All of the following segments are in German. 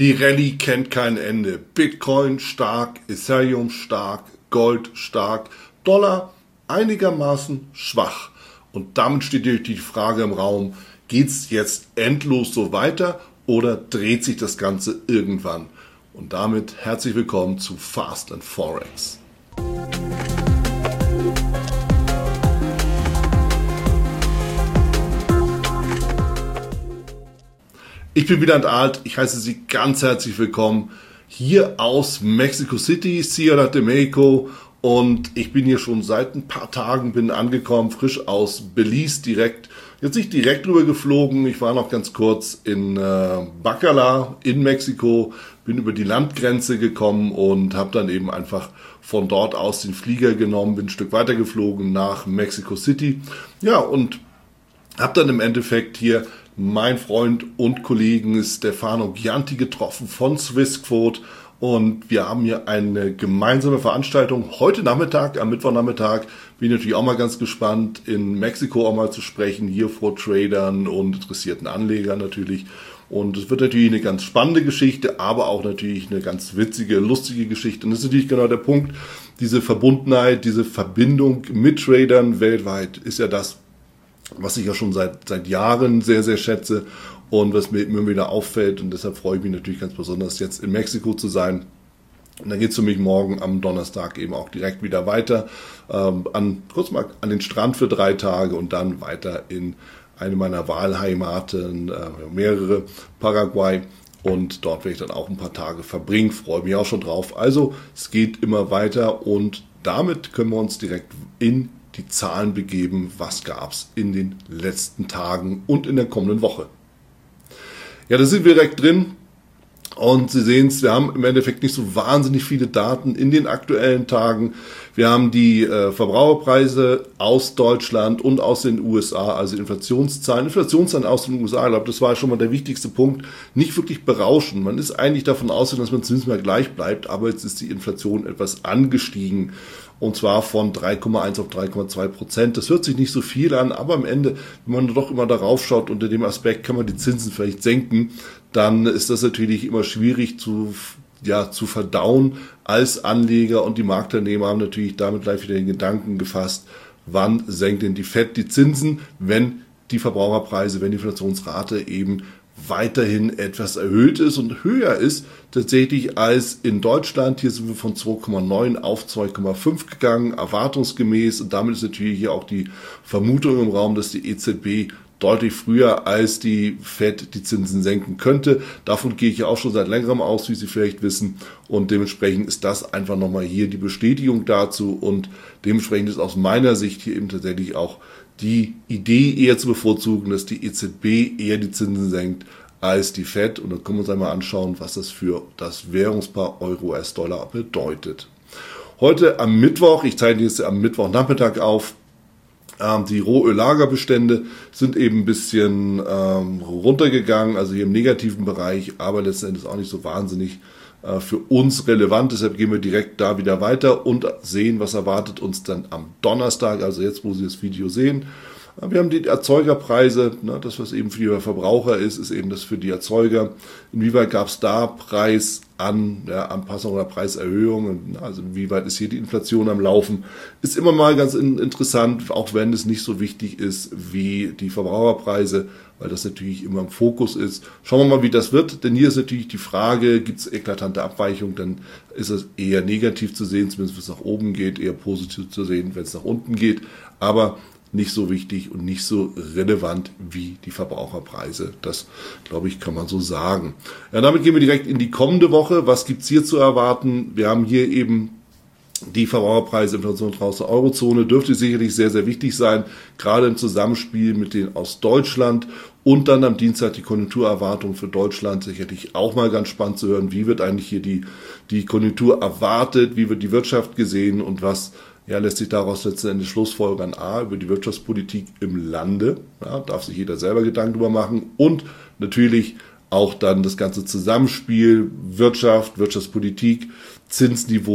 Die Rallye kennt kein Ende. Bitcoin stark, Ethereum stark, Gold stark, Dollar einigermaßen schwach. Und damit steht natürlich die Frage im Raum, geht es jetzt endlos so weiter oder dreht sich das Ganze irgendwann? Und damit herzlich willkommen zu Fast and Forex. Ich bin Wieland Alt, ich heiße Sie ganz herzlich willkommen hier aus Mexico City, Ciudad de México, und ich bin hier schon seit ein paar Tagen, bin angekommen, frisch aus Belize direkt, jetzt nicht direkt rüber geflogen, ich war noch ganz kurz in Bacalar in Mexiko, bin über die Landgrenze gekommen und habe dann eben einfach von dort aus den Flieger genommen, bin ein Stück weiter geflogen nach Mexico City, ja, und habe dann im Endeffekt hier mein Freund und Kollegen Stefano Gianti getroffen von Swissquote, und wir haben hier eine gemeinsame Veranstaltung heute Nachmittag, am Mittwochnachmittag. Bin natürlich auch mal ganz gespannt, in Mexiko auch mal zu sprechen, hier vor Tradern und interessierten Anlegern natürlich. Und es wird natürlich eine ganz spannende Geschichte, aber auch natürlich eine ganz witzige, lustige Geschichte. Und das ist natürlich genau der Punkt, diese Verbundenheit, diese Verbindung mit Tradern weltweit ist ja das, was ich ja schon seit Jahren sehr, sehr schätze und was mir immer wieder auffällt. Und deshalb freue ich mich natürlich ganz besonders, jetzt in Mexiko zu sein. Und dann geht es für mich morgen am Donnerstag eben auch direkt wieder weiter, kurz mal an den Strand für 3 Tage und dann weiter in eine meiner Wahlheimaten, mehrere, Paraguay. Und dort werde ich dann auch ein paar Tage verbringen, freue mich auch schon drauf. Also es geht immer weiter und damit können wir uns direkt in die Zahlen begeben, was gab es in den letzten Tagen und in der kommenden Woche. Ja, da sind wir direkt drin und Sie sehen es, wir haben im Endeffekt nicht so wahnsinnig viele Daten in den aktuellen Tagen. Wir haben die Verbraucherpreise aus Deutschland und aus den USA, also Inflationszahlen aus den USA, ich glaube, das war schon mal der wichtigste Punkt, nicht wirklich berauschend. Man ist eigentlich davon ausgegangen, dass man zumindest mal gleich bleibt, aber jetzt ist die Inflation etwas angestiegen. Und zwar von 3,1 auf 3,2%. Das hört sich nicht so viel an, aber am Ende, wenn man doch immer darauf schaut, unter dem Aspekt kann man die Zinsen vielleicht senken, dann ist das natürlich immer schwierig zu verdauen als Anleger, und die Marktteilnehmer haben natürlich damit gleich wieder den Gedanken gefasst, wann senkt denn die FED die Zinsen, wenn die Verbraucherpreise, wenn die Inflationsrate eben weiterhin etwas erhöht ist und höher ist tatsächlich als in Deutschland. Hier sind wir von 2,9 auf 2,5 gegangen, erwartungsgemäß, und damit ist natürlich hier auch die Vermutung im Raum, dass die EZB deutlich früher als die FED die Zinsen senken könnte. Davon gehe ich ja auch schon seit längerem aus, wie Sie vielleicht wissen, und dementsprechend ist das einfach nochmal hier die Bestätigung dazu, und dementsprechend ist aus meiner Sicht hier eben tatsächlich auch die Idee eher zu bevorzugen, dass die EZB eher die Zinsen senkt als die FED. Und dann können wir uns einmal anschauen, was das für das Währungspaar Euro-US-Dollar bedeutet. Heute am Mittwoch, ich zeichne jetzt am Mittwochnachmittag auf, die Rohöllagerbestände sind eben ein bisschen runtergegangen, also hier im negativen Bereich, aber letzten Endes auch nicht so wahnsinnig für uns relevant. Deshalb gehen wir direkt da wieder weiter und sehen, was erwartet uns dann am Donnerstag, also jetzt, wo Sie das Video sehen. Wir haben die Erzeugerpreise, das, was eben für die Verbraucher ist eben das für die Erzeuger. Inwieweit gab es da Preisanpassungen oder Preiserhöhungen? Also inwieweit ist hier die Inflation am Laufen? Ist immer mal ganz interessant, auch wenn es nicht so wichtig ist wie die Verbraucherpreise, weil das natürlich immer im Fokus ist. Schauen wir mal, wie das wird, denn hier ist natürlich die Frage, gibt es eklatante Abweichungen, dann ist es eher negativ zu sehen, zumindest wenn es nach oben geht, eher positiv zu sehen, wenn es nach unten geht, aber nicht so wichtig und nicht so relevant wie die Verbraucherpreise. Das, glaube ich, kann man so sagen. Ja, damit gehen wir direkt in die kommende Woche. Was gibt's hier zu erwarten? Wir haben hier eben die Verbraucherpreise, Inflation aus der Eurozone, dürfte sicherlich sehr, sehr wichtig sein, gerade im Zusammenspiel mit denen aus Deutschland. Und dann am Dienstag die Konjunkturerwartung für Deutschland, sicherlich auch mal ganz spannend zu hören, wie wird eigentlich hier die Konjunktur erwartet, wie wird die Wirtschaft gesehen und was lässt sich daraus letzten Endes schlussfolgern, über die Wirtschaftspolitik im Lande, darf sich jeder selber Gedanken drüber machen, und natürlich auch dann das ganze Zusammenspiel Wirtschaft, Wirtschaftspolitik, Zinsniveau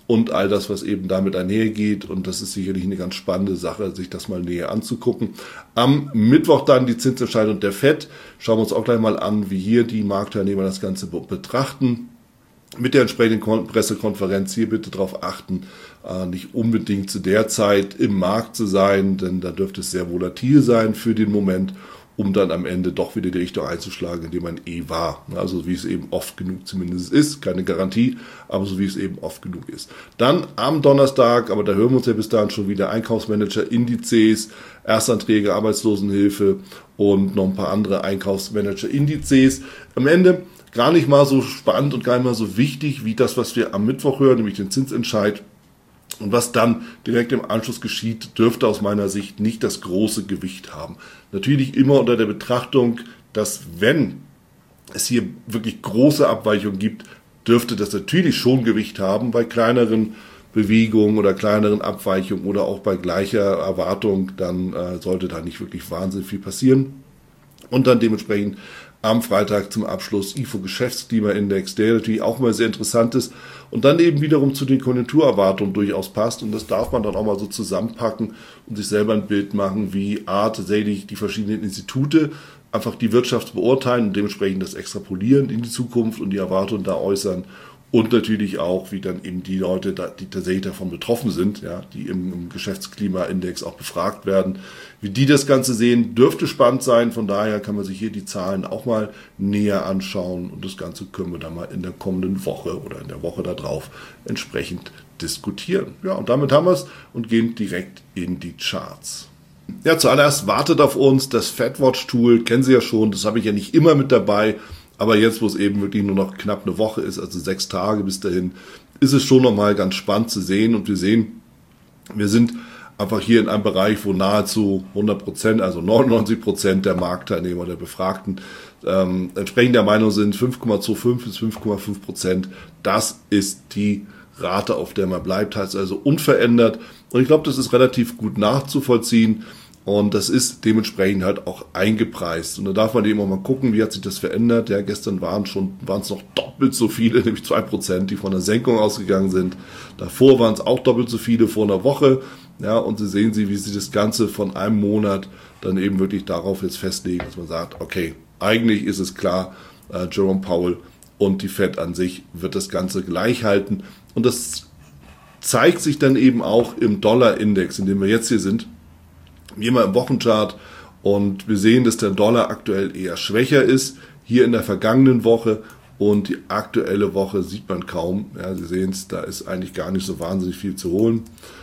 und all das, was eben damit einhergeht. Und das ist sicherlich eine ganz spannende Sache, sich das mal näher anzugucken. Am Mittwoch dann die Zinsentscheidung der FED. Schauen wir uns auch gleich mal an, wie hier die Marktteilnehmer das Ganze betrachten. Mit der entsprechenden Pressekonferenz hier bitte darauf achten, nicht unbedingt zu der Zeit im Markt zu sein, denn da dürfte es sehr volatil sein für den Moment, um dann am Ende doch wieder die Richtung einzuschlagen, in der man war. Also wie es eben oft genug zumindest ist, keine Garantie, aber so wie es eben oft genug ist. Dann am Donnerstag, aber da hören wir uns ja bis dahin schon wieder, Einkaufsmanager, Indizes, Erstanträge, Arbeitslosenhilfe und noch ein paar andere Einkaufsmanager, Indizes. Am Ende gar nicht mal so spannend und gar nicht mal so wichtig wie das, was wir am Mittwoch hören, nämlich den Zinsentscheid. Und was dann direkt im Anschluss geschieht, dürfte aus meiner Sicht nicht das große Gewicht haben. Natürlich immer unter der Betrachtung, dass wenn es hier wirklich große Abweichungen gibt, dürfte das natürlich schon Gewicht haben bei kleineren Bewegungen oder kleineren Abweichungen oder auch bei gleicher Erwartung, dann sollte da nicht wirklich wahnsinnig viel passieren. Und dann dementsprechend am Freitag zum Abschluss IFO-Geschäftsklimaindex, der natürlich auch mal sehr interessant ist und dann eben wiederum zu den Konjunkturerwartungen durchaus passt. Und das darf man dann auch mal so zusammenpacken und sich selber ein Bild machen, wie tatsächlich die verschiedenen Institute einfach die Wirtschaft beurteilen und dementsprechend das extrapolieren in die Zukunft und die Erwartungen da äußern. Und natürlich auch, wie dann eben die Leute, die tatsächlich davon betroffen sind, ja, die im Geschäftsklimaindex auch befragt werden, wie die das Ganze sehen, dürfte spannend sein. Von daher kann man sich hier die Zahlen auch mal näher anschauen. Und das Ganze können wir dann mal in der kommenden Woche oder in der Woche darauf entsprechend diskutieren. Ja, und damit haben wir es und gehen direkt in die Charts. Ja, zuallererst wartet auf uns das FedWatch-Tool, kennen Sie ja schon, das habe ich ja nicht immer mit dabei. Aber jetzt, wo es eben wirklich nur noch knapp eine Woche ist, also 6 Tage bis dahin, ist es schon nochmal ganz spannend zu sehen. Und wir sehen, wir sind einfach hier in einem Bereich, wo nahezu 100%, also 99% der Marktteilnehmer, der Befragten, entsprechend der Meinung sind, 5,25 bis 5,5%. Das ist die Rate, auf der man bleibt, heißt also unverändert. Und ich glaube, das ist relativ gut nachzuvollziehen. Und das ist dementsprechend halt auch eingepreist. Und da darf man eben auch mal gucken, wie hat sich das verändert. Ja, gestern waren es noch doppelt so viele, nämlich 2%, die von der Senkung ausgegangen sind. Davor waren es auch doppelt so viele vor einer Woche. Ja, und Sie sehen, wie Sie das Ganze von einem Monat dann eben wirklich darauf jetzt festlegen, dass man sagt, okay, eigentlich ist es klar, Jerome Powell und die Fed an sich wird das Ganze gleich halten. Und das zeigt sich dann eben auch im Dollar-Index, in dem wir jetzt hier sind. Wie immer im Wochenchart, und wir sehen, dass der Dollar aktuell eher schwächer ist, hier in der vergangenen Woche, und die aktuelle Woche sieht man kaum. Ja, Sie sehen es, da ist eigentlich gar nicht so wahnsinnig viel zu holen.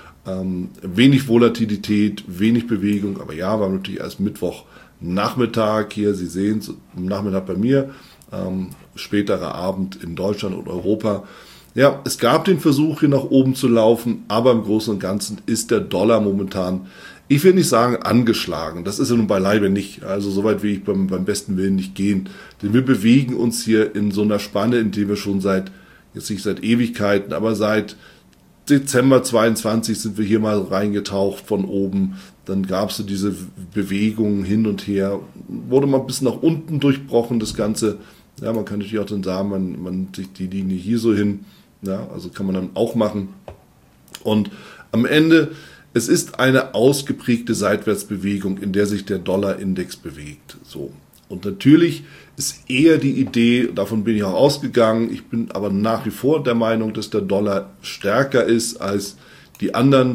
Wenig Volatilität, wenig Bewegung, aber ja, wir haben natürlich erst Mittwochnachmittag hier, Sie sehen es, Nachmittag bei mir, späterer Abend in Deutschland und Europa. Ja, es gab den Versuch, hier nach oben zu laufen, aber im Großen und Ganzen ist der Dollar momentan, ich will nicht sagen angeschlagen, das ist er nun beileibe nicht, also soweit will ich beim besten Willen nicht gehen, denn wir bewegen uns hier in so einer Spanne, in der wir schon jetzt nicht seit Ewigkeiten, aber seit Dezember 22 sind wir hier mal reingetaucht von oben, dann gab es so diese Bewegungen hin und her, wurde mal ein bisschen nach unten durchbrochen, das Ganze. Ja, man kann natürlich auch dann sagen, man sich die Linie hier so hin, ja, also kann man dann auch machen. Und am Ende, es ist eine ausgeprägte Seitwärtsbewegung, in der sich der Dollar-Index bewegt. So. Und natürlich ist eher die Idee, davon bin ich auch ausgegangen, ich bin aber nach wie vor der Meinung, dass der Dollar stärker ist als die anderen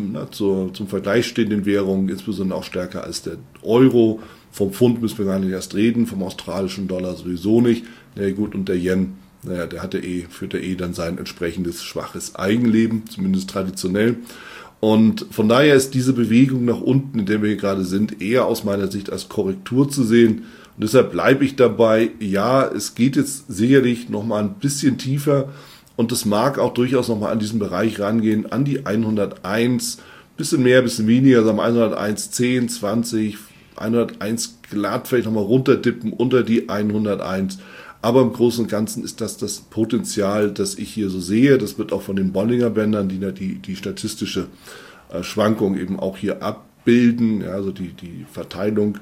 zum Vergleich stehenden Währungen, insbesondere auch stärker als der Euro. Vom Pfund müssen wir gar nicht erst reden, vom australischen Dollar sowieso nicht. Na gut, und der Yen, naja, führt dann sein entsprechendes schwaches Eigenleben, zumindest traditionell. Und von daher ist diese Bewegung nach unten, in der wir hier gerade sind, eher aus meiner Sicht als Korrektur zu sehen. Und deshalb bleibe ich dabei, ja, es geht jetzt sicherlich nochmal ein bisschen tiefer und es mag auch durchaus nochmal an diesen Bereich rangehen, an die 101, bisschen mehr, bisschen weniger, sagen wir 101, 10, 20, 101 glatt vielleicht nochmal runterdippen unter die 101. Aber im Großen und Ganzen ist das Potenzial, das ich hier so sehe. Das wird auch von den Bollinger Bändern, die statistische Schwankung eben auch hier abbilden, ja, also die Verteilung.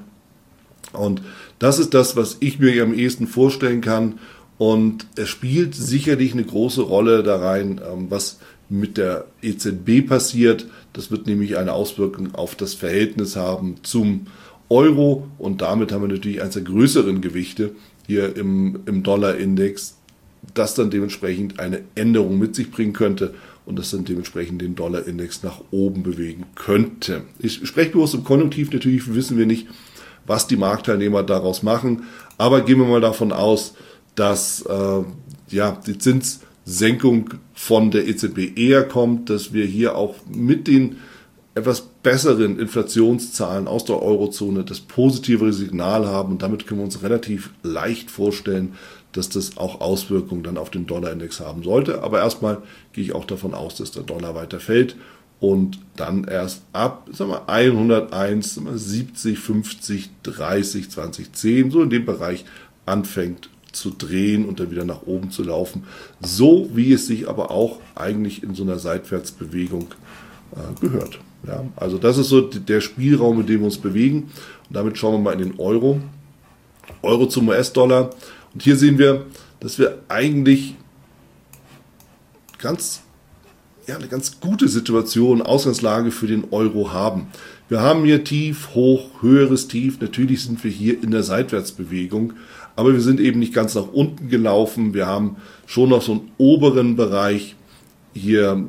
Und das ist das, was ich mir am ehesten vorstellen kann. Und es spielt sicherlich eine große Rolle da rein, was mit der EZB passiert. Das wird nämlich eine Auswirkung auf das Verhältnis haben zum Euro und damit haben wir natürlich eines der größeren Gewichte hier im Dollar-Index, das dann dementsprechend eine Änderung mit sich bringen könnte und das dann dementsprechend den Dollar-Index nach oben bewegen könnte. Ich spreche bloß im Konjunktiv, natürlich wissen wir nicht, was die Marktteilnehmer daraus machen, aber gehen wir mal davon aus, dass die Zinssenkung von der EZB eher kommt, dass wir hier auch mit den etwas besseren Inflationszahlen aus der Eurozone das positivere Signal haben und damit können wir uns relativ leicht vorstellen, dass das auch Auswirkungen dann auf den Dollarindex haben sollte. Aber erstmal gehe ich auch davon aus, dass der Dollar weiter fällt und dann erst ab 101, 70, 50, 30, 20, 10, so in dem Bereich anfängt zu drehen und dann wieder nach oben zu laufen. So wie es sich aber auch eigentlich in so einer Seitwärtsbewegung gehört. Ja, also das ist so der Spielraum, in dem wir uns bewegen. Und damit schauen wir mal in den Euro. Euro zum US-Dollar. Und hier sehen wir, dass wir eigentlich eine ganz gute Situation, Ausgangslage für den Euro haben. Wir haben hier Tief, Hoch, höheres Tief. Natürlich sind wir hier in der Seitwärtsbewegung, aber wir sind eben nicht ganz nach unten gelaufen. Wir haben schon noch so einen oberen Bereich hier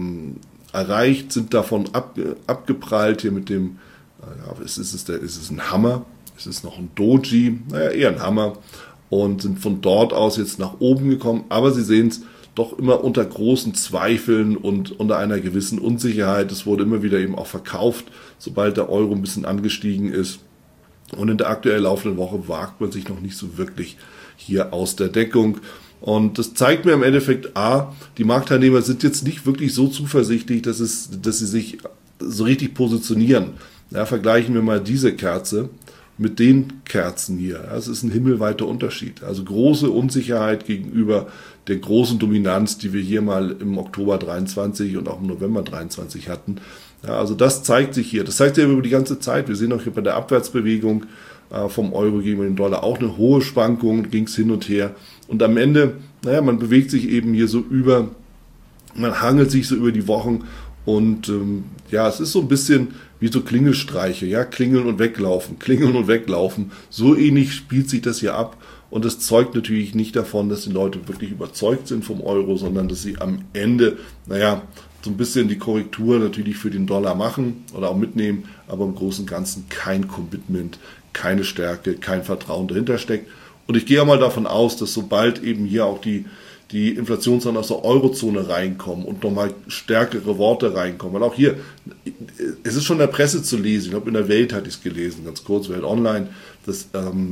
erreicht, sind davon abgeprallt hier mit dem, ist es ein Hammer, ist es noch ein Doji, eher ein Hammer und sind von dort aus jetzt nach oben gekommen, aber Sie sehen es doch immer unter großen Zweifeln und unter einer gewissen Unsicherheit. Es wurde immer wieder eben auch verkauft, sobald der Euro ein bisschen angestiegen ist und in der aktuell laufenden Woche wagt man sich noch nicht so wirklich hier aus der Deckung. Und das zeigt mir im Endeffekt, die Marktteilnehmer sind jetzt nicht wirklich so zuversichtlich, dass sie sich so richtig positionieren. Ja, vergleichen wir mal diese Kerze mit den Kerzen hier. Ja, es ist ein himmelweiter Unterschied. Also große Unsicherheit gegenüber der großen Dominanz, die wir hier mal im Oktober 23 und auch im November 23 hatten. Ja, also das zeigt sich hier. Das zeigt sich über die ganze Zeit. Wir sehen auch hier bei der Abwärtsbewegung vom Euro gegenüber dem Dollar auch eine hohe Schwankung, ging es hin und her. Und am Ende, man bewegt sich eben hier so man hangelt sich so über die Wochen und es ist so ein bisschen wie so Klingelstreiche, ja, klingeln und weglaufen. So ähnlich spielt sich das hier ab und das zeugt natürlich nicht davon, dass die Leute wirklich überzeugt sind vom Euro, sondern dass sie am Ende, so ein bisschen die Korrektur natürlich für den Dollar machen oder auch mitnehmen, aber im Großen und Ganzen kein Commitment, keine Stärke, kein Vertrauen dahinter steckt. Und ich gehe ja mal davon aus, dass sobald eben hier auch die Inflationszahlen aus der Eurozone reinkommen und nochmal stärkere Worte reinkommen, weil auch hier, es ist schon in der Presse zu lesen, ich glaube in der Welt hatte ich es gelesen, ganz kurz, Welt Online, dass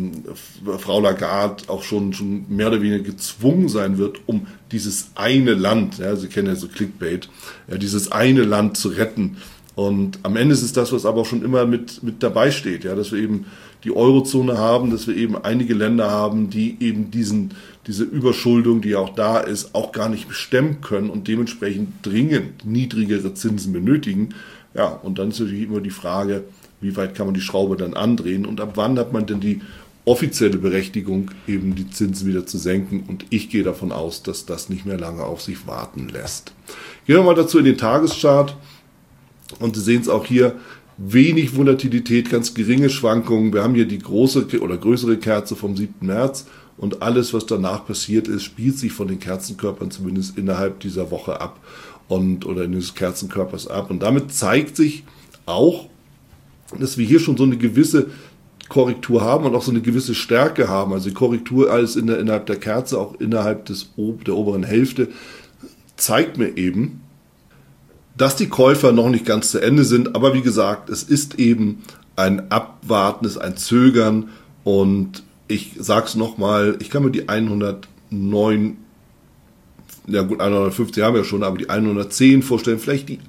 Frau Lagarde auch schon mehr oder weniger gezwungen sein wird, um dieses eine Land, ja, Sie kennen ja so Clickbait, ja, dieses eine Land zu retten. Und am Ende ist es das, was aber auch schon immer mit dabei steht, ja, dass wir eben die Eurozone haben, dass wir eben einige Länder haben, die eben diese Überschuldung, die auch da ist, auch gar nicht bestemmen können und dementsprechend dringend niedrigere Zinsen benötigen. Ja, und dann ist natürlich immer die Frage, wie weit kann man die Schraube dann andrehen und ab wann hat man denn die offizielle Berechtigung, eben die Zinsen wieder zu senken. Und ich gehe davon aus, dass das nicht mehr lange auf sich warten lässt. Gehen wir mal dazu in den Tageschart. Und Sie sehen es auch hier, wenig Volatilität, ganz geringe Schwankungen. Wir haben hier die große oder größere Kerze vom 7. März und alles, was danach passiert ist, spielt sich von den Kerzenkörpern zumindest innerhalb dieser Woche ab oder in des Kerzenkörpers ab. Und damit zeigt sich auch, dass wir hier schon so eine gewisse Korrektur haben und auch so eine gewisse Stärke haben. Also die Korrektur alles innerhalb der Kerze, auch innerhalb der oberen Hälfte, zeigt mir eben, dass die Käufer noch nicht ganz zu Ende sind, aber wie gesagt, es ist eben ein Abwarten, es ist ein Zögern und ich sage es nochmal, ich kann mir die 109, ja gut, 150 haben wir ja schon, aber die 110 vorstellen, vielleicht die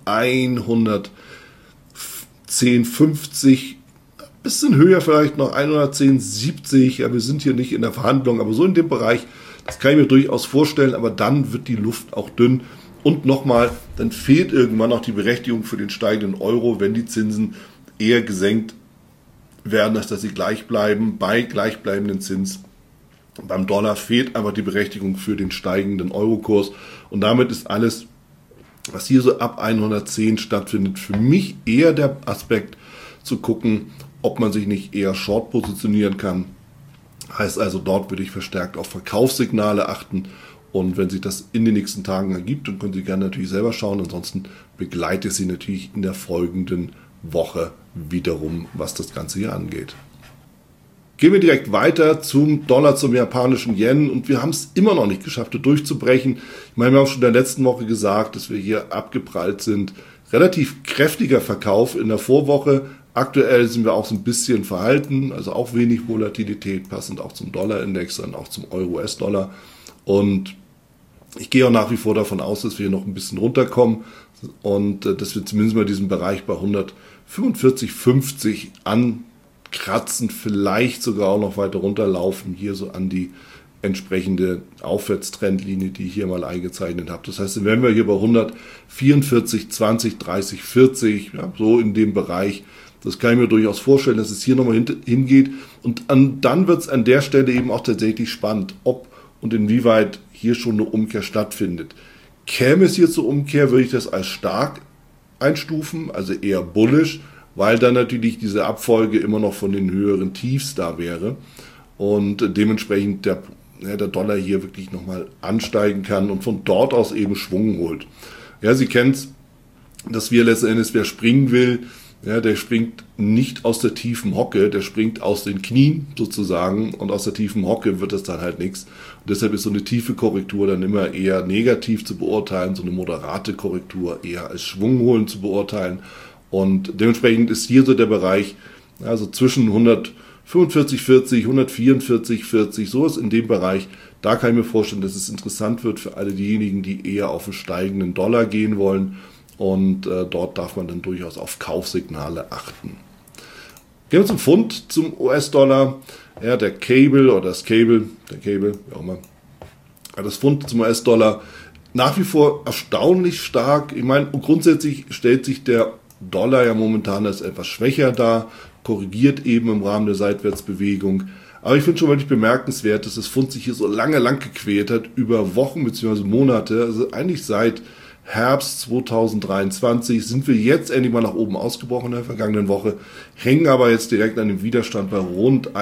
110,50, ein bisschen höher vielleicht noch, 110,70, ja, wir sind hier nicht in der Verhandlung, aber so in dem Bereich, das kann ich mir durchaus vorstellen, aber dann wird die Luft auch dünn. Und nochmal, dann fehlt irgendwann auch die Berechtigung für den steigenden Euro, wenn die Zinsen eher gesenkt werden, als dass sie gleich bleiben. Bei gleichbleibenden Zins beim Dollar fehlt einfach die Berechtigung für den steigenden Eurokurs. Und damit ist alles Was hier so ab 110 stattfindet, für mich eher der Aspekt zu gucken, ob man sich nicht eher short positionieren kann. Heißt also, dort würde ich verstärkt auf Verkaufssignale achten. Und wenn sich das in den nächsten Tagen ergibt, dann können Sie gerne natürlich selber schauen. Ansonsten begleite ich Sie natürlich in der folgenden Woche wiederum, was das Ganze hier angeht. Gehen wir direkt weiter zum Dollar, zum japanischen Yen. Und wir haben es immer noch nicht geschafft, durchzubrechen. Ich meine, wir haben schon in der letzten Woche gesagt, dass wir hier abgeprallt sind. Relativ kräftiger Verkauf in der Vorwoche. Aktuell sind wir auch so ein bisschen verhalten, also auch wenig Volatilität, passend auch zum Dollarindex, dann auch zum Euro-US-Dollar. Und ich gehe auch nach wie vor davon aus, dass wir hier noch ein bisschen runterkommen und dass wir zumindest mal diesen Bereich bei 145,50 ankratzen, vielleicht sogar auch noch weiter runterlaufen, hier so an die entsprechende Aufwärtstrendlinie, die ich hier mal eingezeichnet habe. Das heißt, dann wären wir hier bei 144, 20, 30, 40, ja, so in dem Bereich. Das kann ich mir durchaus vorstellen, dass es hier nochmal hingeht. Und dann wird es an der Stelle eben auch tatsächlich spannend, ob und inwieweit hier schon eine Umkehr stattfindet. Käme es hier zur Umkehr, würde ich das als stark einstufen, also eher bullish, weil dann natürlich diese Abfolge immer noch von den höheren Tiefs da wäre und dementsprechend der Dollar hier wirklich nochmal ansteigen kann und von dort aus eben Schwung holt. Ja, Sie kennen es, dass wir letzten Endes, wer springen will, ja, der springt nicht aus der tiefen Hocke, der springt aus den Knien sozusagen und aus der tiefen Hocke wird das dann halt nichts. Und deshalb ist so eine tiefe Korrektur dann immer eher negativ zu beurteilen, so eine moderate Korrektur eher als schwungholend zu beurteilen. Und dementsprechend ist hier so der Bereich, also zwischen 145,40, 144,40, so ist in dem Bereich. Da kann ich mir vorstellen, dass es interessant wird für alle diejenigen, die eher auf einen steigenden Dollar gehen wollen. Und dort darf man dann durchaus auf Kaufsignale achten. Gehen wir zum Pfund, zum US-Dollar. Ja, der Cable, wie auch immer. Ja, das Pfund zum US-Dollar nach wie vor erstaunlich stark. Ich meine, grundsätzlich stellt sich der Dollar ja momentan als etwas schwächer dar, korrigiert eben im Rahmen der Seitwärtsbewegung. Aber ich finde schon wirklich bemerkenswert, dass das Pfund sich hier so lang gequält hat, über Wochen bzw. Monate, also eigentlich seit Herbst 2023 sind wir jetzt endlich mal nach oben ausgebrochen in der vergangenen Woche, hängen aber jetzt direkt an dem Widerstand bei rund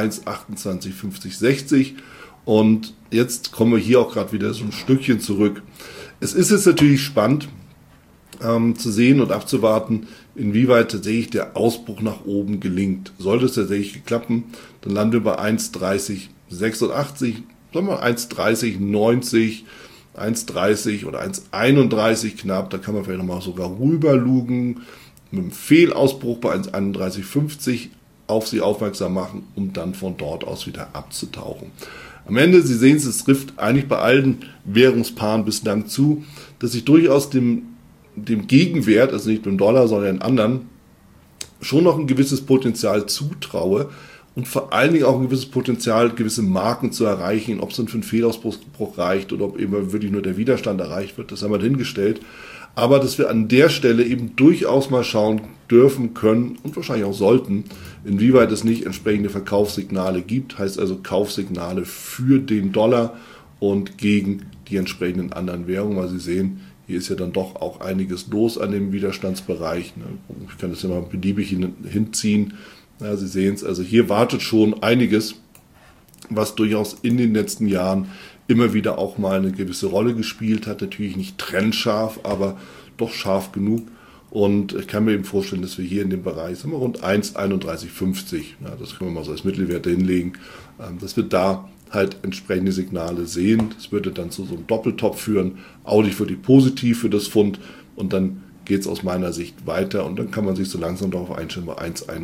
1,285060 und jetzt kommen wir hier auch gerade wieder so ein Stückchen zurück. Es ist jetzt natürlich spannend zu sehen und abzuwarten, inwieweit tatsächlich der Ausbruch nach oben gelingt. Sollte es tatsächlich klappen, dann landen wir bei 1,3086, sagen wir 1,3090, 1,30 oder 1,31 knapp, da kann man vielleicht nochmal sogar rüberlugen, mit einem Fehlausbruch bei 1,3150 auf Sie aufmerksam machen, um dann von dort aus wieder abzutauchen. Am Ende, Sie sehen es trifft eigentlich bei allen Währungspaaren bislang zu, dass ich durchaus dem Gegenwert, also nicht dem Dollar, sondern den anderen, schon noch ein gewisses Potenzial zutraue und vor allen Dingen auch ein gewisses Potenzial, gewisse Marken zu erreichen. Ob es dann für einen Fehlausbruch reicht oder ob eben wirklich nur der Widerstand erreicht wird, das haben wir hingestellt. Aber dass wir an der Stelle eben durchaus mal schauen dürfen, können und wahrscheinlich auch sollten, inwieweit es nicht entsprechende Verkaufssignale gibt. Heißt also Kaufsignale für den Dollar und gegen die entsprechenden anderen Währungen, weil Sie sehen, hier ist ja dann doch auch einiges los an dem Widerstandsbereich. Ich kann das ja mal beliebig hinziehen. Ja, Sie sehen es, also hier wartet schon einiges, was durchaus in den letzten Jahren immer wieder auch mal eine gewisse Rolle gespielt hat. Natürlich nicht trennscharf, aber doch scharf genug. Und ich kann mir eben vorstellen, dass wir hier in dem Bereich, sagen wir, rund 1,3150, ja, das können wir mal so als Mittelwert hinlegen, dass wir da halt entsprechende Signale sehen. Das würde dann zu so einem Doppeltop führen, auch nicht für die positiv für das Pfund. Und dann geht es aus meiner Sicht weiter und dann kann man sich so langsam darauf einstellen, bei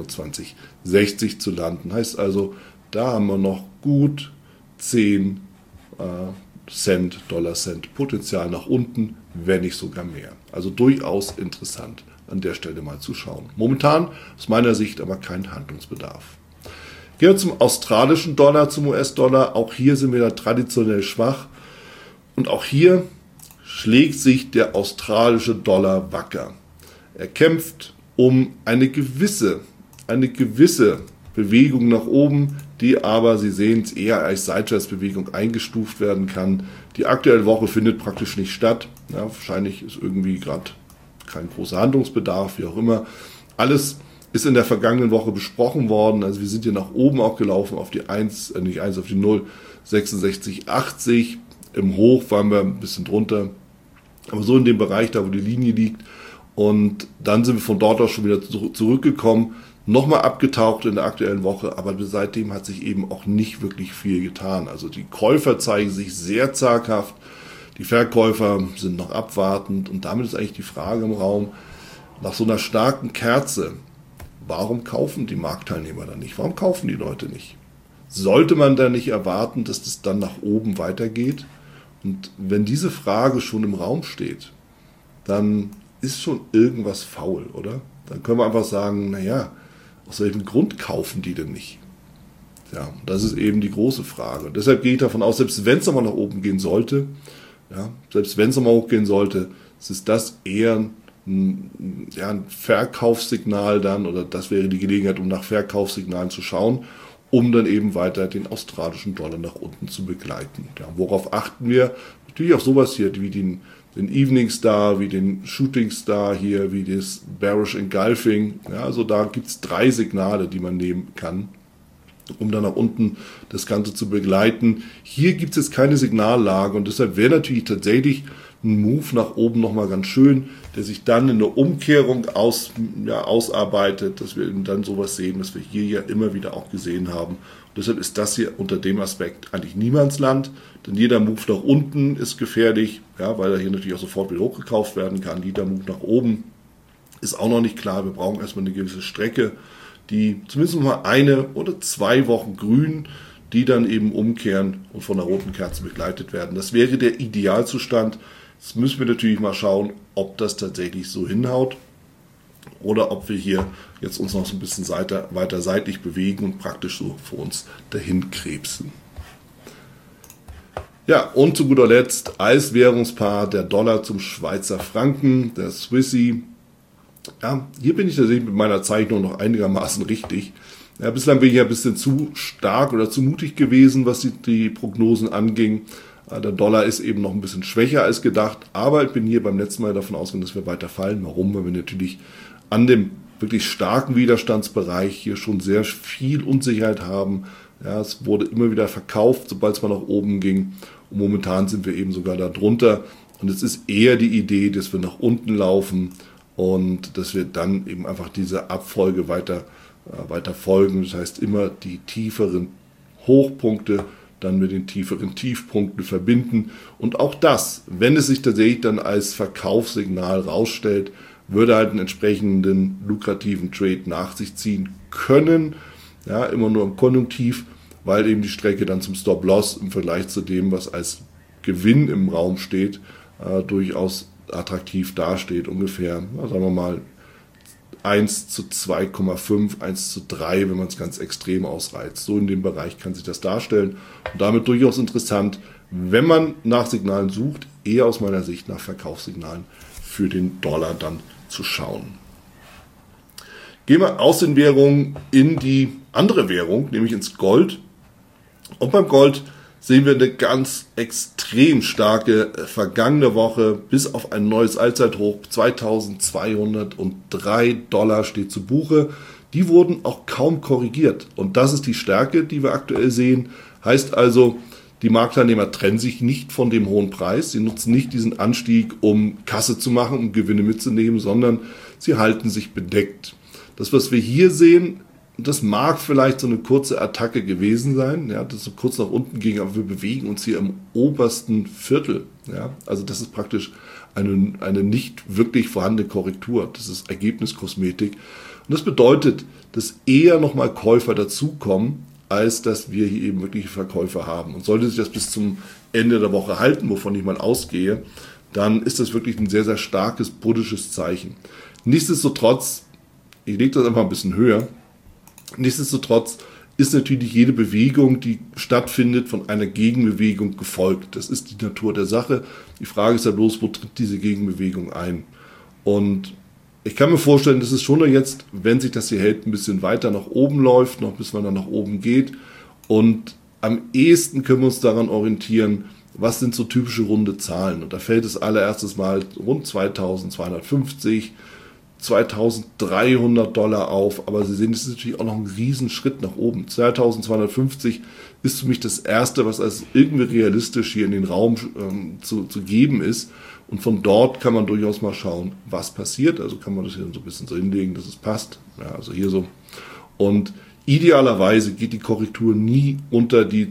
1,2160 zu landen. Heißt also, da haben wir noch gut 10 Cent, Dollar-Cent Potenzial nach unten, wenn nicht sogar mehr. Also durchaus interessant, an der Stelle mal zu schauen. Momentan aus meiner Sicht aber kein Handlungsbedarf. Gehen wir zum australischen Dollar, zum US-Dollar. Auch hier sind wir da traditionell schwach und auch hier schlägt sich der australische Dollar wacker. Er kämpft um eine gewisse Bewegung nach oben, die aber, Sie sehen es, eher als Seitwärtsbewegung eingestuft werden kann. Die aktuelle Woche findet praktisch nicht statt. Ja, wahrscheinlich ist irgendwie gerade kein großer Handlungsbedarf, wie auch immer. Alles ist in der vergangenen Woche besprochen worden. Also wir sind hier nach oben auch gelaufen auf die 1, nicht 1, auf die 0, 66,80. Im Hoch waren wir ein bisschen drunter. Aber so in dem Bereich, da wo die Linie liegt. Und dann sind wir von dort aus schon wieder zurückgekommen. Nochmal abgetaucht in der aktuellen Woche, aber seitdem hat sich eben auch nicht wirklich viel getan. Also die Käufer zeigen sich sehr zaghaft, die Verkäufer sind noch abwartend und damit ist eigentlich die Frage im Raum, nach so einer starken Kerze, warum kaufen die Marktteilnehmer dann nicht? Warum kaufen die Leute nicht? Sollte man da nicht erwarten, dass das dann nach oben weitergeht? Und wenn diese Frage schon im Raum steht, dann ist schon irgendwas faul, oder? Dann können wir einfach sagen, naja, aus welchem Grund kaufen die denn nicht? Ja, das ist eben die große Frage. Und deshalb gehe ich davon aus, selbst wenn es nochmal nach oben gehen sollte, ja, selbst wenn es nochmal hochgehen sollte, ist das eher ein Verkaufssignal dann, oder das wäre die Gelegenheit, um nach Verkaufssignalen zu schauen, um dann eben weiter den australischen Dollar nach unten zu begleiten. Ja, worauf achten wir? Natürlich auf sowas hier, wie den Evening Star, wie den Shooting Star hier, wie das Bearish Engulfing. Ja, also da gibt es 3 Signale, die man nehmen kann, um dann nach unten das Ganze zu begleiten. Hier gibt es jetzt keine Signallage und deshalb wäre natürlich tatsächlich ein Move nach oben nochmal ganz schön, der sich dann in einer Umkehrung ausarbeitet, dass wir eben dann sowas sehen, was wir hier ja immer wieder auch gesehen haben. Und deshalb ist das hier unter dem Aspekt eigentlich Niemandsland, denn jeder Move nach unten ist gefährlich, ja, weil er hier natürlich auch sofort wieder hochgekauft werden kann. Jeder Move nach oben ist auch noch nicht klar. Wir brauchen erstmal eine gewisse Strecke, die zumindest mal 1 oder 2 Wochen grün, die dann eben umkehren und von der roten Kerze begleitet werden. Das wäre der Idealzustand. Jetzt müssen wir natürlich mal schauen, ob das tatsächlich so hinhaut oder ob wir hier jetzt uns noch so ein bisschen weiter seitlich bewegen und praktisch so vor uns dahin krebsen. Ja, und zu guter Letzt als Währungspaar der Dollar zum Schweizer Franken, der Swissy. Ja, hier bin ich tatsächlich mit meiner Zeichnung noch einigermaßen richtig. Ja, bislang bin ich ja ein bisschen zu stark oder zu mutig gewesen, was die Prognosen anging. Der Dollar ist eben noch ein bisschen schwächer als gedacht, aber ich bin hier beim letzten Mal davon ausgegangen, dass wir weiter fallen. Warum? Weil wir natürlich an dem wirklich starken Widerstandsbereich hier schon sehr viel Unsicherheit haben. Ja, es wurde immer wieder verkauft, sobald es mal nach oben ging. Und momentan sind wir eben sogar da drunter. Und es ist eher die Idee, dass wir nach unten laufen und dass wir dann eben einfach diese Abfolge weiter folgen. Das heißt, immer die tieferen Hochpunkte dann mit den tieferen Tiefpunkten verbinden. Und auch das, wenn es sich tatsächlich dann als Verkaufssignal rausstellt, würde halt einen entsprechenden lukrativen Trade nach sich ziehen können. Ja, immer nur im Konjunktiv, weil eben die Strecke dann zum Stop-Loss im Vergleich zu dem, was als Gewinn im Raum steht, durchaus attraktiv dasteht. Ungefähr, sagen wir mal, 1 zu 2,5, 1 zu 3, wenn man es ganz extrem ausreizt. So in dem Bereich kann sich das darstellen und damit durchaus interessant, wenn man nach Signalen sucht, eher aus meiner Sicht nach Verkaufssignalen für den Dollar dann zu schauen. Gehen wir aus den Währungen in die andere Währung, nämlich ins Gold. Und beim Gold sehen wir eine ganz extrem starke vergangene Woche bis auf ein neues Allzeithoch. 2203 Dollar steht zu Buche. Die wurden auch kaum korrigiert. Und das ist die Stärke, die wir aktuell sehen. Heißt also, die Marktteilnehmer trennen sich nicht von dem hohen Preis. Sie nutzen nicht diesen Anstieg, um Kasse zu machen, um Gewinne mitzunehmen, sondern sie halten sich bedeckt. Das, was wir hier sehen, das mag vielleicht so eine kurze Attacke gewesen sein, ja, das so kurz nach unten ging, aber wir bewegen uns hier im obersten Viertel. Ja, also das ist praktisch eine nicht wirklich vorhandene Korrektur. Das ist Ergebniskosmetik. Und das bedeutet, dass eher nochmal Käufer dazukommen, als dass wir hier eben wirkliche Verkäufer haben. Und sollte sich das bis zum Ende der Woche halten, wovon ich mal ausgehe, dann ist das wirklich ein sehr, sehr starkes buddhisches Zeichen. Nichtsdestotrotz, ich lege das einfach ein bisschen höher, nichtsdestotrotz ist natürlich jede Bewegung, die stattfindet, von einer Gegenbewegung gefolgt. Das ist die Natur der Sache. Die Frage ist ja bloß, wo tritt diese Gegenbewegung ein? Und ich kann mir vorstellen, dass es schon jetzt, wenn sich das hier hält, ein bisschen weiter nach oben läuft, noch bis man dann nach oben geht Und am ehesten können wir uns daran orientieren, was sind so typische runde Zahlen. Und da fällt es allererstes mal rund 2250, $2.300 auf. Aber Sie sehen, das ist natürlich auch noch ein Riesenschritt nach oben. 2250 ist für mich das Erste, was als irgendwie realistisch hier in den Raum zu geben ist. Und von dort kann man durchaus mal schauen, was passiert. Also kann man das hier so ein bisschen so hinlegen, dass es passt. Ja, also hier so. Und idealerweise geht die Korrektur nie unter die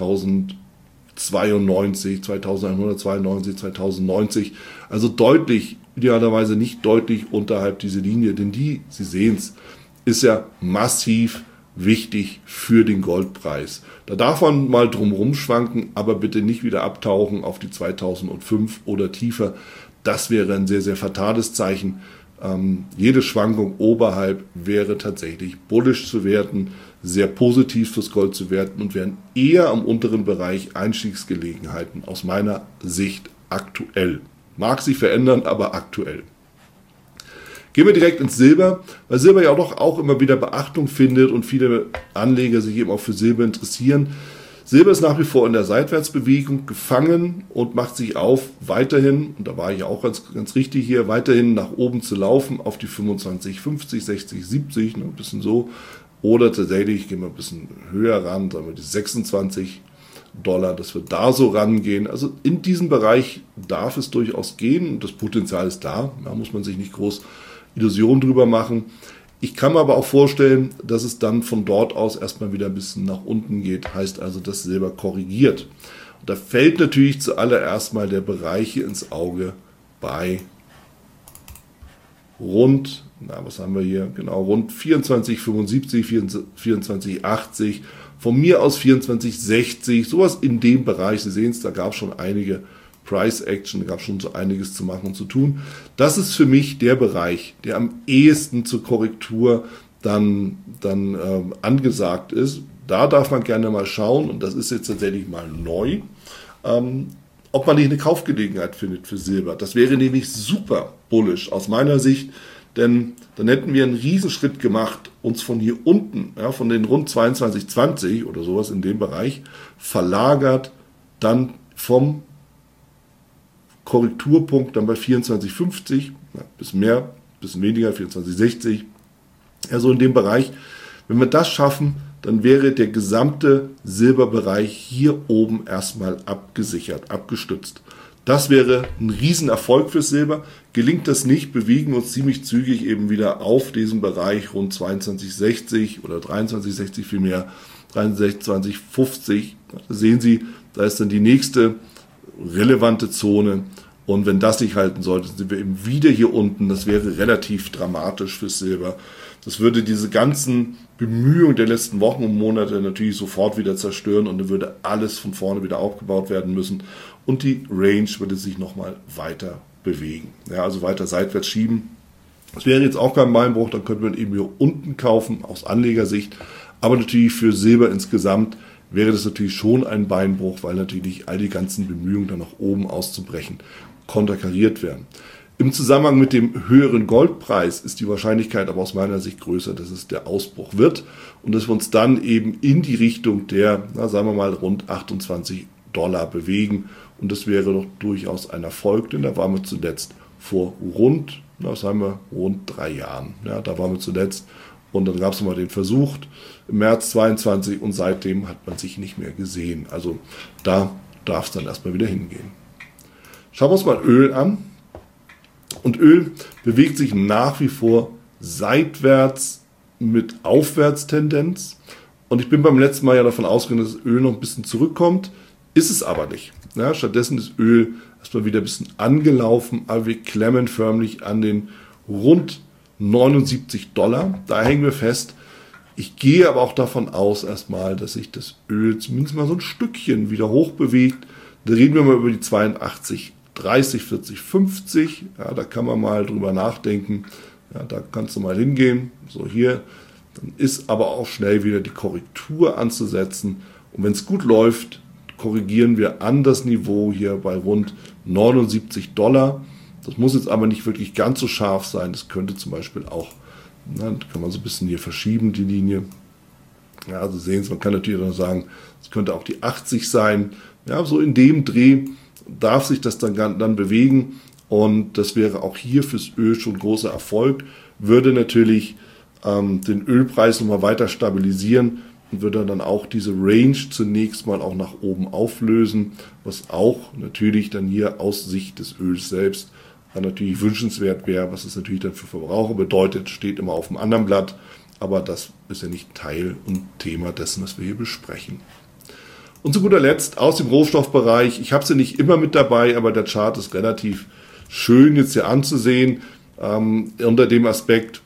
2092, 2192, 2090. Also deutlich, idealerweise nicht deutlich unterhalb dieser Linie. Denn die, Sie sehen es, ist ja massiv wichtig für den Goldpreis. Da darf man mal drumherum schwanken, aber bitte nicht wieder abtauchen auf die 2005 oder tiefer. Das wäre ein sehr, sehr fatales Zeichen. Jede Schwankung oberhalb wäre tatsächlich bullish zu werten, sehr positiv fürs Gold zu werten und wären eher am unteren Bereich Einstiegsgelegenheiten aus meiner Sicht aktuell. Mag sich verändern, aber aktuell. Gehen wir direkt ins Silber, weil Silber ja doch auch immer wieder Beachtung findet und viele Anleger sich eben auch für Silber interessieren. Silber ist nach wie vor in der Seitwärtsbewegung gefangen und macht sich auf, weiterhin, und da war ich auch ganz richtig hier, weiterhin nach oben zu laufen auf die 25, 50, 60, 70, ein bisschen so. Oder tatsächlich gehen wir ein bisschen höher ran, sagen wir die $26, dass wir da so rangehen. Also in diesem Bereich darf es durchaus gehen. Das Potenzial ist da, da muss man sich nicht groß Illusionen drüber machen. Ich kann mir aber auch vorstellen, dass es dann von dort aus erstmal wieder ein bisschen nach unten geht. Heißt also, dass Silber korrigiert. Und da fällt natürlich zuallererst mal der Bereich hier ins Auge bei rund, was haben wir hier? Genau, rund 24,75, 24,80. Von mir aus 24,60. Sowas in dem Bereich. Sie sehen es, da gab es schon einige Price Action, da gab es schon so einiges zu machen und zu tun. Das ist für mich der Bereich, der am ehesten zur Korrektur dann angesagt ist. Da darf man gerne mal schauen, und das ist jetzt tatsächlich mal neu, ob man nicht eine Kaufgelegenheit findet für Silber. Das wäre nämlich super bullish aus meiner Sicht, denn dann hätten wir einen Riesenschritt gemacht, uns von hier unten, ja, von den rund 22,20 oder sowas in dem Bereich, verlagert, dann vom Korrekturpunkt dann bei 24,50, ja, bisschen mehr, bisschen weniger, 24,60, ja, so in dem Bereich. Wenn wir das schaffen, dann wäre der gesamte Silberbereich hier oben erstmal abgesichert, abgestützt. Das wäre ein Riesenerfolg fürs Silber. Gelingt das nicht, bewegen wir uns ziemlich zügig eben wieder auf diesem Bereich rund 22,60 oder 23,60 vielmehr, 23,50. Da sehen Sie, da ist dann die nächste relevante Zone. Und wenn das nicht halten sollte, sind wir eben wieder hier unten. Das wäre relativ dramatisch fürs Silber. Das würde diese ganzen Bemühungen der letzten Wochen und Monate natürlich sofort wieder zerstören und dann würde alles von vorne wieder aufgebaut werden müssen und die Range würde sich nochmal weiter bewegen. Ja, also weiter seitwärts schieben. Das wäre jetzt auch kein Beinbruch, dann könnte man eben hier unten kaufen aus Anlegersicht. Aber natürlich für Silber insgesamt wäre das natürlich schon ein Beinbruch, weil natürlich all die ganzen Bemühungen dann nach oben auszubrechen konterkariert werden. Im Zusammenhang mit dem höheren Goldpreis ist die Wahrscheinlichkeit aber aus meiner Sicht größer, dass es der Ausbruch wird und dass wir uns dann eben in die Richtung der, sagen wir mal, rund $28 bewegen. Und das wäre doch durchaus ein Erfolg, denn da waren wir zuletzt vor rund 3 Jahren. Ja, da waren wir zuletzt und dann gab es nochmal den Versuch im März 22 und seitdem hat man sich nicht mehr gesehen. Also da darf es dann erstmal wieder hingehen. Schauen wir uns mal Öl an. Und Öl bewegt sich nach wie vor seitwärts mit Aufwärtstendenz. Und ich bin beim letzten Mal ja davon ausgegangen, dass das Öl noch ein bisschen zurückkommt. Ist es aber nicht. Ja, stattdessen ist Öl erstmal wieder ein bisschen angelaufen, aber wir klemmen förmlich an den rund $79. Da hängen wir fest. Ich gehe aber auch davon aus erstmal, dass sich das Öl zumindest mal so ein Stückchen wieder hochbewegt. Da reden wir mal über die 82, 30, 40, 50. Ja, da kann man mal drüber nachdenken. Ja, da kannst du mal hingehen. So hier. Dann ist aber auch schnell wieder die Korrektur anzusetzen. Und wenn es gut läuft, korrigieren wir an das Niveau hier bei rund $79. Das muss jetzt aber nicht wirklich ganz so scharf sein. Das könnte zum Beispiel auch, kann man so ein bisschen hier verschieben, die Linie. Ja, also sehen Sie, man kann natürlich noch sagen, es könnte auch die 80 sein. Ja, so in dem Dreh darf sich das dann bewegen. Und das wäre auch hier fürs Öl schon ein großer Erfolg. Würde natürlich den Ölpreis nochmal weiter stabilisieren und würde dann auch diese Range zunächst mal auch nach oben auflösen, was auch natürlich dann hier aus Sicht des Öls selbst natürlich wünschenswert wäre, was es natürlich dann für Verbraucher bedeutet, steht immer auf dem anderen Blatt, aber das ist ja nicht Teil und Thema dessen, was wir hier besprechen. Und zu guter Letzt aus dem Rohstoffbereich, ich habe sie nicht immer mit dabei, aber der Chart ist relativ schön jetzt hier anzusehen, unter dem Aspekt,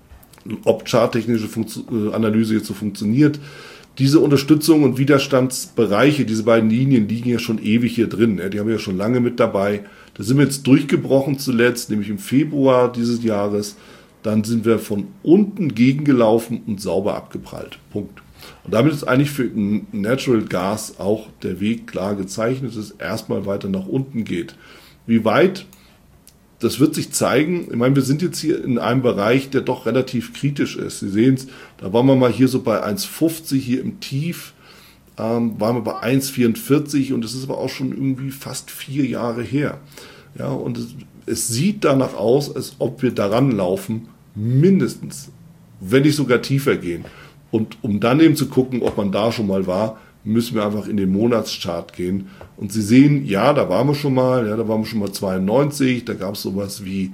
ob charttechnische Analyse jetzt so funktioniert. Diese Unterstützung und Widerstandsbereiche, diese beiden Linien liegen ja schon ewig hier drin. Die haben wir ja schon lange mit dabei. Da sind wir jetzt durchgebrochen zuletzt, nämlich im Februar dieses Jahres. Dann sind wir von unten gegengelaufen und sauber abgeprallt. Punkt. Und damit ist eigentlich für Natural Gas auch der Weg klar gezeichnet, dass es erstmal weiter nach unten geht. Wie weit? Das wird sich zeigen. Ich meine, wir sind jetzt hier in einem Bereich, der doch relativ kritisch ist. Sie sehen es, da waren wir mal hier so bei 1,50 hier im Tief, waren wir bei 1,44 und das ist aber auch schon irgendwie fast 4 Jahre her. Ja, und es sieht danach aus, als ob wir daran laufen, mindestens, wenn nicht sogar tiefer gehen. Und um dann eben zu gucken, ob man da schon mal war, müssen wir einfach in den Monatschart gehen. Und Sie sehen, ja, da waren wir schon mal, ja, da waren wir schon mal 92, da gab es sowas wie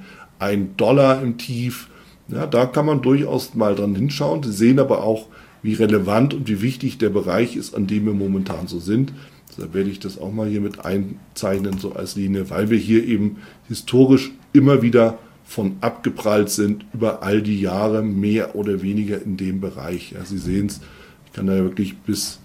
$1 im Tief. Ja, da kann man durchaus mal dran hinschauen. Sie sehen aber auch, wie relevant und wie wichtig der Bereich ist, an dem wir momentan so sind. Deshalb werde ich das auch mal hier mit einzeichnen, so als Linie, weil wir hier eben historisch immer wieder von abgeprallt sind, über all die Jahre mehr oder weniger in dem Bereich. Ja, Sie sehen es, ich kann da ja wirklich bis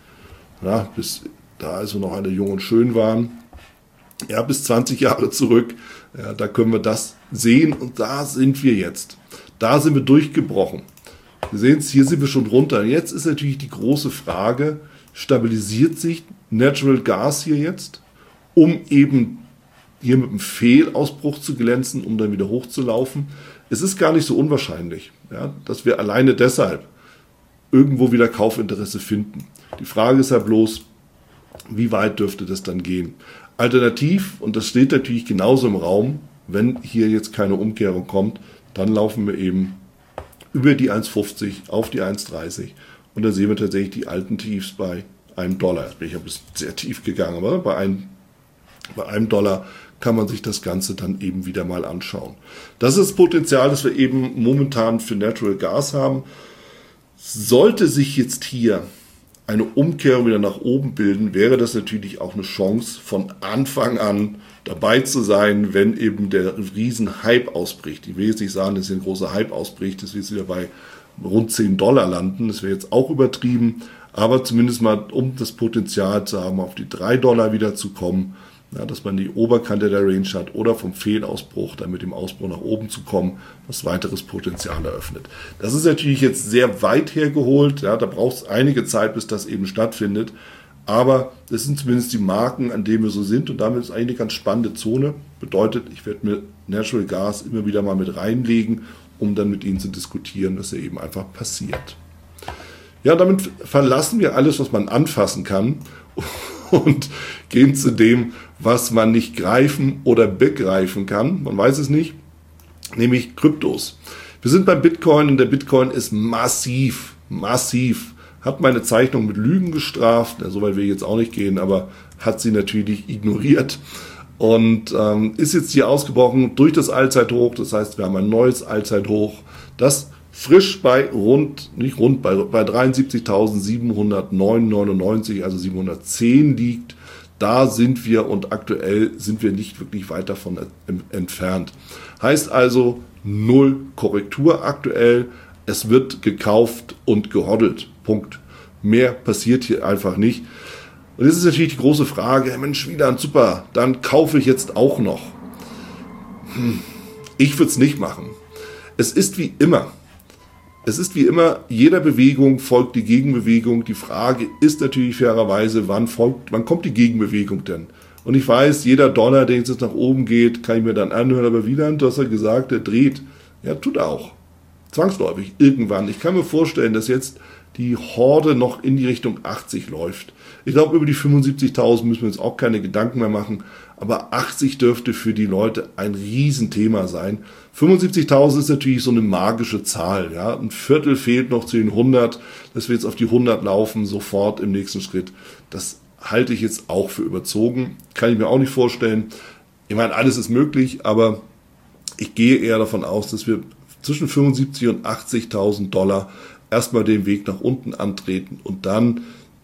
da, als wir noch alle jung und schön waren, ja, bis 20 Jahre zurück, ja, da können wir das sehen und da sind wir jetzt. Da sind wir durchgebrochen. Sie sehen es, hier sind wir schon runter. Jetzt ist natürlich die große Frage, stabilisiert sich Natural Gas hier jetzt, um eben hier mit einem Fehlausbruch zu glänzen, um dann wieder hochzulaufen? Es ist gar nicht so unwahrscheinlich, ja, dass wir alleine deshalb irgendwo wieder Kaufinteresse finden. Die Frage ist ja bloß, wie weit dürfte das dann gehen? Alternativ, und das steht natürlich genauso im Raum, wenn hier jetzt keine Umkehrung kommt, dann laufen wir eben über die 1,50 auf die 1,30 und da sehen wir tatsächlich die alten Tiefs bei $1. Jetzt bin ich ein bisschen sehr tief gegangen, aber bei einem $1 kann man sich das Ganze dann eben wieder mal anschauen. Das ist das Potenzial, das wir eben momentan für Natural Gas haben. Sollte sich jetzt hier eine Umkehrung wieder nach oben bilden, wäre das natürlich auch eine Chance, von Anfang an dabei zu sein, wenn eben der Riesen-Hype ausbricht. Ich will jetzt nicht sagen, dass hier ein großer Hype ausbricht, dass wir jetzt wieder bei rund $10 landen. Das wäre jetzt auch übertrieben, aber zumindest mal, um das Potenzial zu haben, auf die $3 wieder zu kommen, ja, dass man die Oberkante der Range hat oder vom Fehlausbruch, dann mit dem Ausbruch nach oben zu kommen, was weiteres Potenzial eröffnet. Das ist natürlich jetzt sehr weit hergeholt, ja, da braucht es einige Zeit, bis das eben stattfindet, aber das sind zumindest die Marken, an denen wir so sind und damit ist eigentlich eine ganz spannende Zone. Bedeutet, ich werde mir Natural Gas immer wieder mal mit reinlegen, um dann mit Ihnen zu diskutieren, was ja eben einfach passiert. Ja, damit verlassen wir alles, was man anfassen kann und gehen zu dem, was man nicht greifen oder begreifen kann. Man weiß es nicht, nämlich Kryptos. Wir sind beim Bitcoin und der Bitcoin ist massiv, hat meine Zeichnung mit Lügen gestraft, ja, so weit will ich jetzt auch nicht gehen, aber hat sie natürlich ignoriert und ist jetzt hier ausgebrochen durch das Allzeithoch. Das heißt, wir haben ein neues Allzeithoch, das frisch bei bei 73.709,99, also 710 liegt. Da sind wir und aktuell sind wir nicht wirklich weit davon entfernt. Heißt also 0 Korrektur aktuell. Es wird gekauft und gehodlt. Punkt. Mehr passiert hier einfach nicht. Und jetzt ist natürlich die große Frage, Mensch, Wieland, super, dann kaufe ich jetzt auch noch. Ich würde es nicht machen. Es ist wie immer, jeder Bewegung folgt die Gegenbewegung. Die Frage ist natürlich fairerweise, wann kommt die Gegenbewegung denn? Und ich weiß, jeder Dollar, der jetzt nach oben geht, kann ich mir dann anhören, aber Wieland, du hast ja gesagt, der dreht. Ja, tut er auch. Zwangsläufig, irgendwann. Ich kann mir vorstellen, dass jetzt die Horde noch in die Richtung 80 läuft. Ich glaube, über die 75.000 müssen wir uns auch keine Gedanken mehr machen, aber 80 dürfte für die Leute ein Riesenthema sein. 75.000 ist natürlich so eine magische Zahl. Ja? Ein Viertel fehlt noch zu den 100, dass wir jetzt auf die 100 laufen, sofort im nächsten Schritt. Das halte ich jetzt auch für überzogen. Kann ich mir auch nicht vorstellen. Ich meine, alles ist möglich, aber ich gehe eher davon aus, dass wir zwischen 75.000 und 80.000 Dollar erstmal den Weg nach unten antreten und dann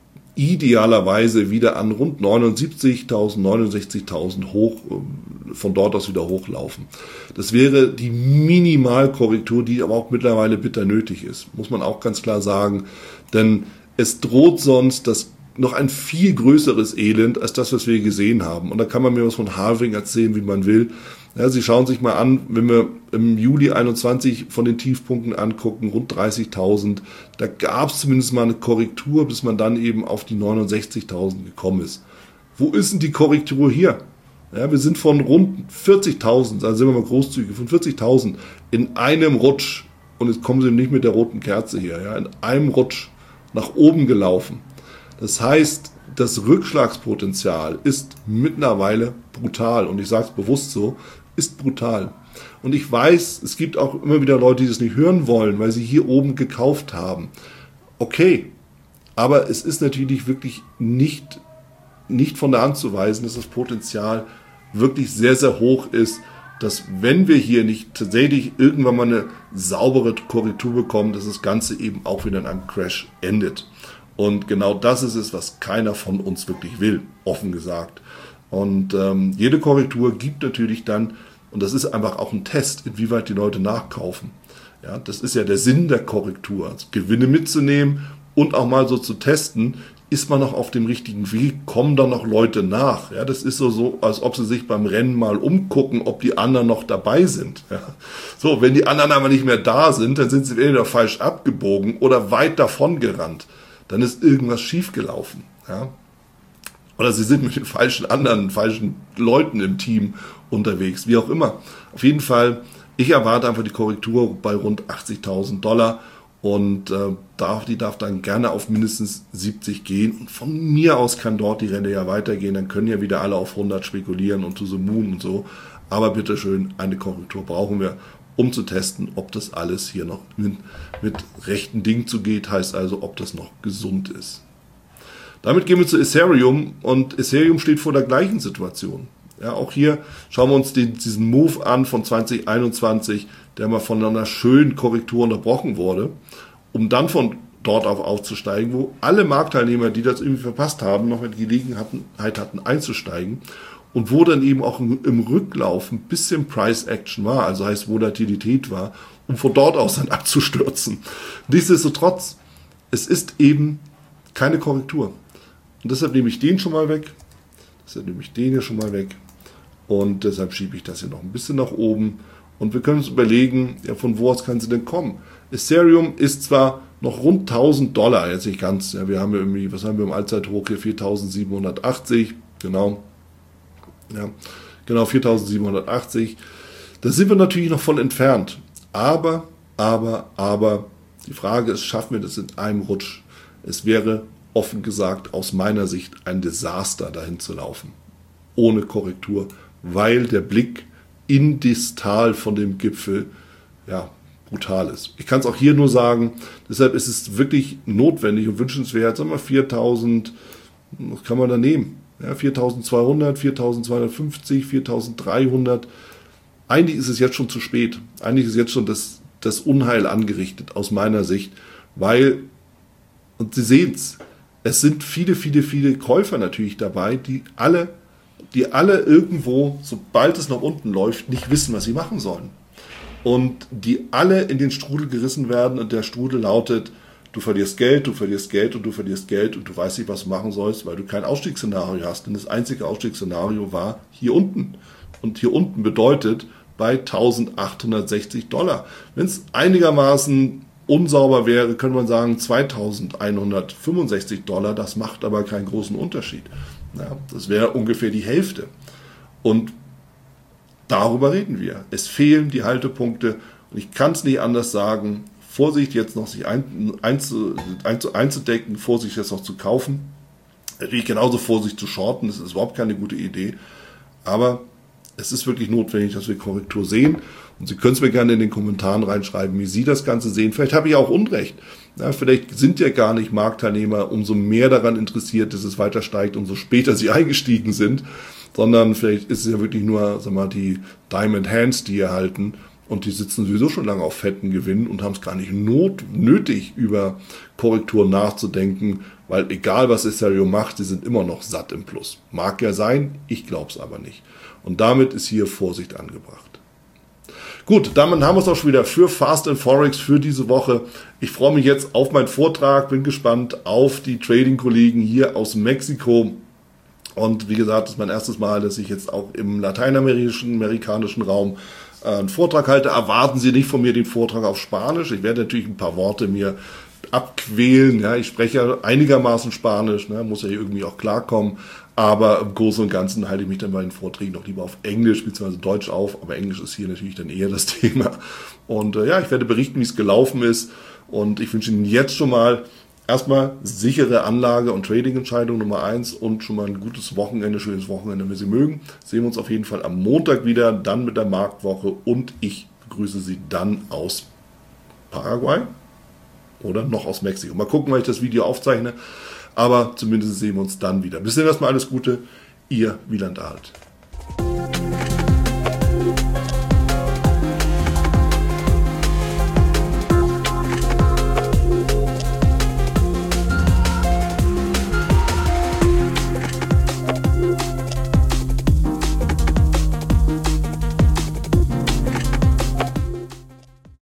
idealerweise wieder an rund 79.000, 69.000 hoch, von dort aus wieder hochlaufen. Das wäre die Minimalkorrektur, die aber auch mittlerweile bitter nötig ist, muss man auch ganz klar sagen, denn es droht sonst noch ein viel größeres Elend als das, was wir gesehen haben. Und da kann man mir was von Halving erzählen, wie man will. Ja, Sie schauen sich mal an, wenn wir im Juli 21 von den Tiefpunkten angucken, rund 30.000, da gab es zumindest mal eine Korrektur, bis man dann eben auf die 69.000 gekommen ist. Wo ist denn die Korrektur hier? Ja, wir sind von rund 40.000, also sind wir mal großzügig, von 40.000 in einem Rutsch, und jetzt kommen Sie nicht mit der roten Kerze hier, ja, in einem Rutsch nach oben gelaufen. Das heißt, das Rückschlagspotenzial ist mittlerweile brutal, und ich sage es bewusst so, ist brutal. Und ich weiß, es gibt auch immer wieder Leute, die das nicht hören wollen, weil sie hier oben gekauft haben. Okay, aber es ist natürlich wirklich nicht von der Hand zu weisen, dass das Potenzial wirklich sehr, sehr hoch ist, dass wenn wir hier nicht tatsächlich irgendwann mal eine saubere Korrektur bekommen, dass das Ganze eben auch wieder in einem Crash endet. Und genau das ist es, was keiner von uns wirklich will, offen gesagt. Und jede Korrektur gibt natürlich dann, und das ist einfach auch ein Test, inwieweit die Leute nachkaufen. Ja, das ist ja der Sinn der Korrektur, also Gewinne mitzunehmen und auch mal so zu testen, ist man noch auf dem richtigen Weg, kommen da noch Leute nach. Ja, das ist so, als ob sie sich beim Rennen mal umgucken, ob die anderen noch dabei sind. Ja. So, wenn die anderen aber nicht mehr da sind, dann sind sie entweder falsch abgebogen oder weit davon gerannt. Dann ist irgendwas schiefgelaufen. Ja. Oder sie sind mit den falschen Leuten im Team unterwegs, wie auch immer. Auf jeden Fall, ich erwarte einfach die Korrektur bei rund 80.000 Dollar und die darf dann gerne auf mindestens 70 gehen. Und von mir aus kann dort die Rente ja weitergehen, dann können ja wieder alle auf 100 spekulieren und to the moon und so. Aber bitteschön, eine Korrektur brauchen wir, um zu testen, ob das alles hier noch mit rechten Dingen zugeht, heißt also, ob das noch gesund ist. Damit gehen wir zu Ethereum, und Ethereum steht vor der gleichen Situation. Ja, auch hier schauen wir uns diesen Move an von 2021, der mal von einer schönen Korrektur unterbrochen wurde, um dann von dort auf aufzusteigen, wo alle Marktteilnehmer, die das irgendwie verpasst haben, noch eine Gelegenheit hatten einzusteigen, und wo dann eben auch im Rücklauf ein bisschen Price Action war, also heißt Volatilität war, um von dort aus dann abzustürzen. Nichtsdestotrotz, es ist eben keine Korrektur. Und deshalb nehme ich den schon mal weg. Deshalb nehme ich den hier schon mal weg. Und deshalb schiebe ich das hier noch ein bisschen nach oben. Und wir können uns überlegen, ja, von wo aus kann sie denn kommen? Ethereum ist zwar noch rund 1.000 Dollar, jetzt nicht ganz. Ja, wir haben ja irgendwie, was haben wir im Allzeithoch hier? 4.780, genau. Ja, genau, 4.780. Da sind wir natürlich noch von entfernt. Aber, die Frage ist, schaffen wir das in einem Rutsch? Es wäre offen gesagt aus meiner Sicht ein Desaster, dahin zu laufen. Ohne Korrektur, weil der Blick in das Tal von dem Gipfel, ja, brutal ist. Ich kann es auch hier nur sagen, deshalb ist es wirklich notwendig und wünschenswert, sagen wir 4.000, was kann man da nehmen? Ja, 4.200, 4.250, 4.300. Eigentlich ist es jetzt schon zu spät. Eigentlich ist jetzt schon das Unheil angerichtet, aus meiner Sicht, weil, und Sie sehen es sind viele Käufer natürlich dabei, die alle irgendwo, sobald es nach unten läuft, nicht wissen, was sie machen sollen. Und die alle in den Strudel gerissen werden, und der Strudel lautet, du verlierst Geld, du verlierst Geld und du verlierst Geld und du weißt nicht, was du machen sollst, weil du kein Ausstiegsszenario hast. Denn das einzige Ausstiegsszenario war hier unten. Und hier unten bedeutet bei 1.860 Dollar. Wenn es einigermaßen unsauber wäre, könnte man sagen 2.165 Dollar. Das macht aber keinen großen Unterschied. Ja, das wäre ungefähr die Hälfte. Und darüber reden wir. Es fehlen die Haltepunkte. Und ich kann es nicht anders sagen. Vorsicht, jetzt noch sich einzudecken, Vorsicht, jetzt noch zu kaufen. Natürlich genauso Vorsicht zu shorten, das ist überhaupt keine gute Idee. Aber es ist wirklich notwendig, dass wir Korrektur sehen. Und Sie können es mir gerne in den Kommentaren reinschreiben, wie Sie das Ganze sehen. Vielleicht habe ich auch Unrecht. Ja, vielleicht sind ja gar nicht Marktteilnehmer umso mehr daran interessiert, dass es weiter steigt, umso später sie eingestiegen sind. Sondern vielleicht ist es ja wirklich nur, sagen wir mal, die Diamond Hands, die erhalten. Und die sitzen sowieso schon lange auf fetten Gewinnen und haben es gar nicht nötig, über Korrektur nachzudenken. Weil egal, was Ethereum macht, sie sind immer noch satt im Plus. Mag ja sein, ich glaube es aber nicht. Und damit ist hier Vorsicht angebracht. Gut, damit haben wir es auch schon wieder für Fast and Forex für diese Woche. Ich freue mich jetzt auf meinen Vortrag, bin gespannt auf die Trading-Kollegen hier aus Mexiko. Und wie gesagt, das ist mein erstes Mal, dass ich jetzt auch im lateinamerikanischen Raum einen Vortrag halte. Erwarten Sie nicht von mir den Vortrag auf Spanisch. Ich werde natürlich ein paar Worte mir abquälen. Ja, ich spreche ja einigermaßen Spanisch, ne, muss ja irgendwie auch klarkommen. Aber im Großen und Ganzen halte ich mich dann bei den Vorträgen noch lieber auf Englisch bzw. Deutsch auf. Aber Englisch ist hier natürlich dann eher das Thema. Und ja, ich werde berichten, wie es gelaufen ist. Und ich wünsche Ihnen jetzt schon mal erstmal sichere Anlage- und Trading-Entscheidung Nummer 1 und schon mal ein gutes Wochenende, schönes Wochenende, wenn Sie mögen. Sehen wir uns auf jeden Fall am Montag wieder, dann mit der Marktwoche und ich begrüße Sie dann aus Paraguay oder noch aus Mexiko. Mal gucken, weil ich das Video aufzeichne, aber zumindest sehen wir uns dann wieder. Bis dann erstmal alles Gute, Ihr Wieland Alt.